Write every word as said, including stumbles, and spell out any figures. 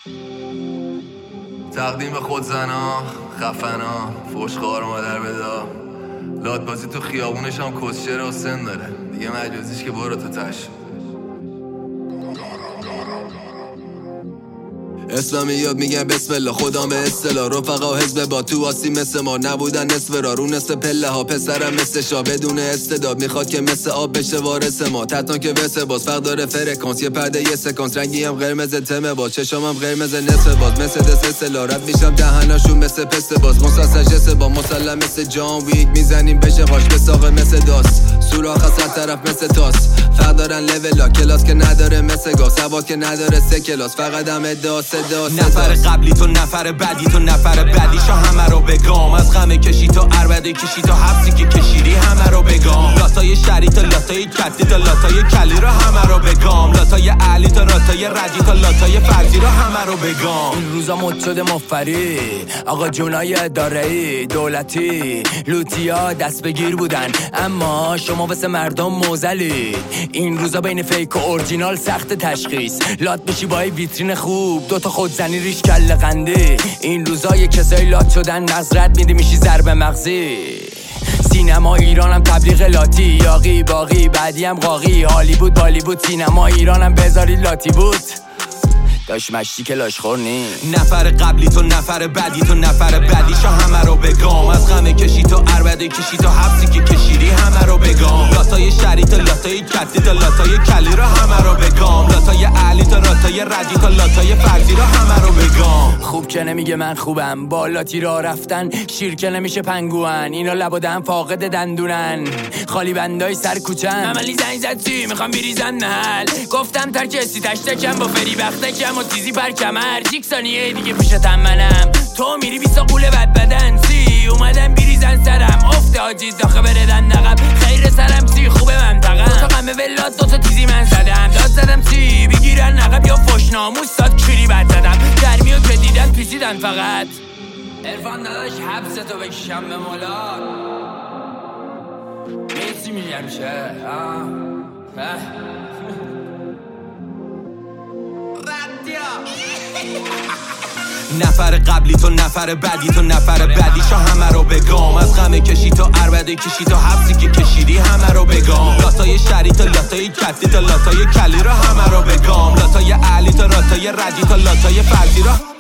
تقدیم به خود زنا خفنا فوشخوار مادر بدا لاتبازی تو خیابونش هم کسچره و سن داره دیگه مجازیش که برو تو تش. اسلامی یاد میگن بسم الله خودم به اصطلاح رفقا و حزب با تو آسی مثل ما نبودن نصف را رو نصف پله ها پسرم مثل شا بدون استعداد میخواد که مثل آب بشه وارث ما تطان که وسه باز فرق داره فرکانس یه پرده یه سکانس رنگی هم قرمز تمه باز چشام هم قرمز نصف باز مثل دست اصطلاح رد میشم دهناشون مثل پست باز مسلسل جسه با مسلم مثل جان ویک میزنیم بشه قاش به ساقه مثل داست سوراخ از هر طرف مثل تاس فرق دارن لولا کلاس که نداره مثل گاز سواد که نداره سه کلاس فقط هم ادعا صدا نفر قبلی تو نفر بعدی تو نفر بعدیشو همه رو بگام از غم کشی تو عربده کشی تو حبسی که کشیدی همه رو بگام لاتای شری تا لاتای کتی تا لاتای کلی رو همه رو بگام لاتای علی تا راتای ردی تا لاتای فرزی رو همه رو بگام. این روزا مد شده مفری آقا جونای اداره‌ای دولتی لوتیا دست بگیر بودن اما شما واسه مردم موزلی. این روزا بین فیک و اورجینال سخت تشخیص لات بشی با ویترین خوب دوتا خودزنی ریش کل قنده. این روزا یه کسای لات شدن نظرت میده میشی ضربه مغزی. سینما ایرانم تبلیغ لاتی یاقی باقی بعدی هم قاقی هالیوود بالیوود سینما ایرانم بذاری لاتی بود داش مشتی که لاش خور نی. نفر قبلی تو نفر بعدی تو نفر بعدیشو همه رو بگام از غم کشی تو عربده کشی تو حبسی که کشیدی همه رو بگام لاتای شری تا لاتای کتی تا لاتای کلی رو همه رو بگام لاتای علی تا راتای ردی تا لاتای فرزی رو همه رو بگام. خوب که نمیگه من خوبم با لاتی را رفتن شیر که نمیشه پنگوان اینا لب و دهن فاقد دندونن خالی بندای سر کوچن عملی زنگ زد چی میخوام بریزن نهل گفتم ترک اسی تشتکم با فری بختکم و تیزی بر کمر جیک ثانیه دیگه پیشتم منم تو میری بیسا قوله بد بدن سی اومدم بریزن سرم افته آجیز داخه بردن نقب خیر سرم سی خوبه منطقم دوتا قمه ولاد دوتا تیزی من زدم داد زدم سی بگیرن نقب یا فش ناموس داد کری بد زدم درمیو که دیدن پیسیدن فقط عرفان نداش حبس تو بکشم به مولا میسی میگم شه نفر قبلی تو نفر بعدی تو نفر بعدیشو همه رو بگام از غم کشی تو عربده کشی تو حبسی که کشیدی همه رو بگام لاتای شری تا لاتای کتی تا لاتای کلی رو همه رو بگام لاتای علی تا راتای ردی تا لاتای فرزی رو